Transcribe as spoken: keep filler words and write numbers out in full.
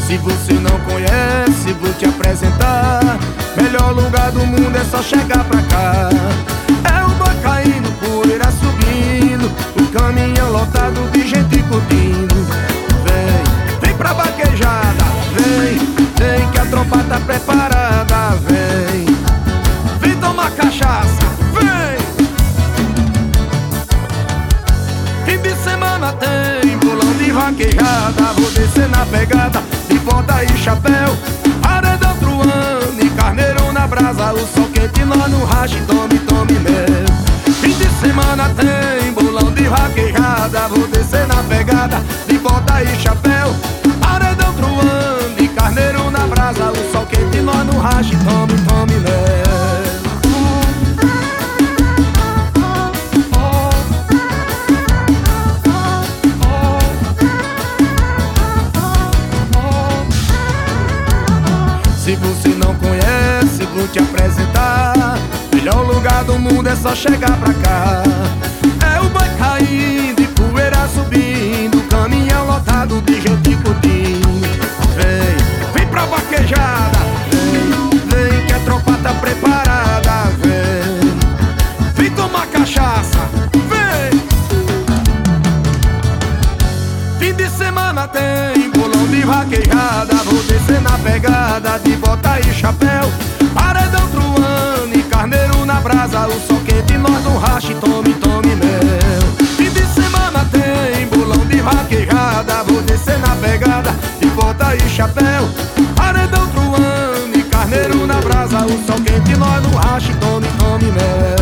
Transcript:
Se você não conhece, vou te apresentar. Melhor lugar do mundo é só chegar pra cá. É o boi caindo, poeira subindo, o caminhão lotado de gente curtindo. Vem, vem pra vaquejada, vem, vem que a tropa tá preparada. Vem, vem tomar cachaça, vem. Fim de semana tem bolão de vaquejada. Vou descer na pegada, de bota e chapéu, paredão truando e carneiro na brasa. O sol quente, nós no rache, tome, tome mel. Fim de semana tem bolão de vaquejada. Vou descer na pegada, de bota e chapéu, paredão truando e carneiro na brasa. O sol quente, nós no rache, tome, tome mel. Se você não conhece, vou te apresentar. Melhor lugar do mundo é só chegar pra cá. É o boi caindo e poeira subindo, caminhão lotado de gente curtindo. Vem, vem pra vaquejada, vem, vem que a tropa tá preparada. Vem, vem tomar cachaça, vem. Fim de semana tem bolão de vaquejada. Vou descer na pegada, de bota e chapéu, paredão truando e carneiro na brasa. O sol quente, nós no rache, tome, tome mel. Fim de semana tem bolão de vaquejada. Vou descer na pegada, de bota e chapéu, paredão truando e carneiro na brasa. O sol quente, nós no rache, tome, tome mel.